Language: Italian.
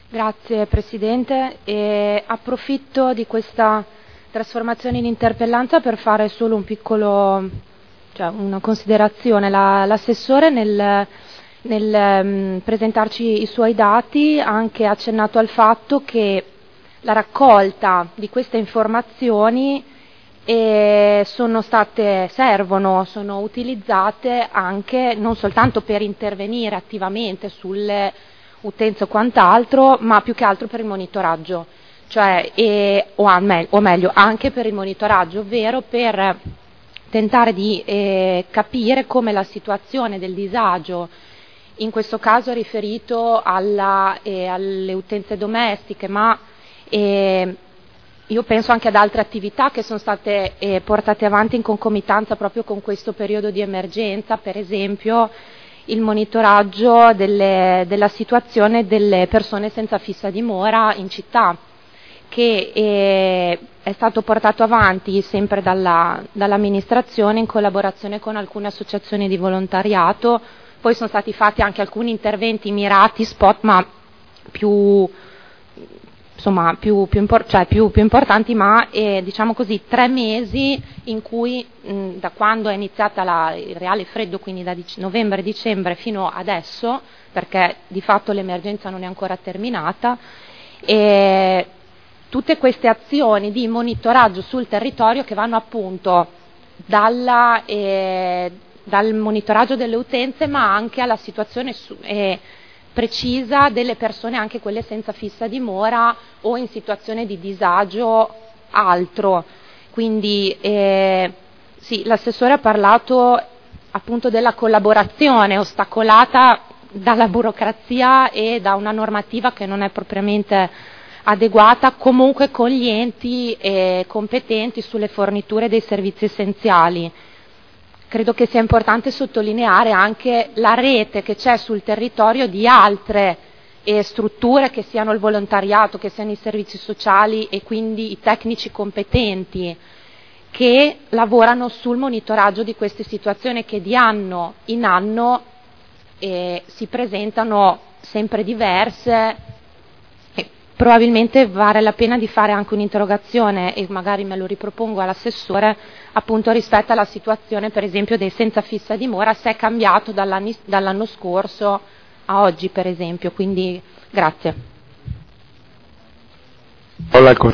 Grazie Presidente, e approfitto di questa trasformazione in interpellanza per fare solo una considerazione. L'assessore nel presentarci i suoi dati ha anche accennato al fatto che la raccolta di queste informazioni sono utilizzate anche non soltanto per intervenire attivamente sulle utenze o quant'altro, ma più che altro per il monitoraggio, o meglio anche per il monitoraggio, ovvero per tentare di capire come la situazione del disagio, in questo caso riferito alle utenze domestiche, ma io penso anche ad altre attività che sono state portate avanti in concomitanza proprio con questo periodo di emergenza, per esempio il monitoraggio della situazione delle persone senza fissa dimora in città, che è stato portato avanti sempre dall'amministrazione in collaborazione con alcune associazioni di volontariato. Poi sono stati fatti anche alcuni interventi mirati, spot, ma più importanti, ma diciamo così 3 mesi in cui da quando è iniziata il reale freddo, quindi da novembre-dicembre fino adesso, perché di fatto l'emergenza non è ancora terminata, e tutte queste azioni di monitoraggio sul territorio che vanno appunto dal monitoraggio delle utenze, ma anche alla situazione precisa delle persone, anche quelle senza fissa dimora o in situazione di disagio altro. Quindi sì, l'assessore ha parlato appunto della collaborazione ostacolata dalla burocrazia e da una normativa che non è propriamente adeguata, comunque con gli enti competenti sulle forniture dei servizi essenziali. Credo che sia importante sottolineare anche la rete che c'è sul territorio di altre strutture, che siano il volontariato, che siano i servizi sociali e quindi i tecnici competenti, che lavorano sul monitoraggio di queste situazioni che di anno in anno si presentano sempre diverse. Probabilmente vale la pena di fare anche un'interrogazione, e magari me lo ripropongo all'assessore, appunto rispetto alla situazione per esempio dei senza fissa dimora, se è cambiato dall'anno scorso a oggi per esempio. Quindi grazie.